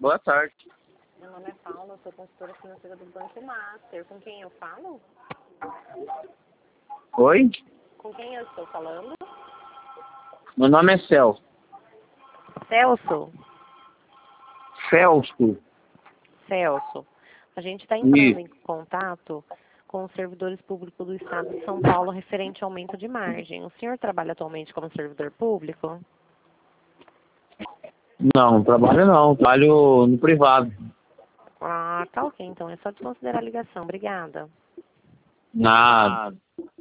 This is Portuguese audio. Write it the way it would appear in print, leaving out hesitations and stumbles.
Boa tarde. Meu nome é Paula, eu sou consultora financeira do Banco Master. Com quem eu falo? Oi? Com quem eu estou falando? Meu nome é Celso. Celso. Celso. Celso. A gente está entrando em contato com os servidores públicos do Estado de São Paulo referente ao aumento de margem. O senhor trabalha atualmente como servidor público? Não, trabalho não. Trabalho no privado. Ah, tá ok, então. É só desconsiderar a ligação. Obrigada. Nada.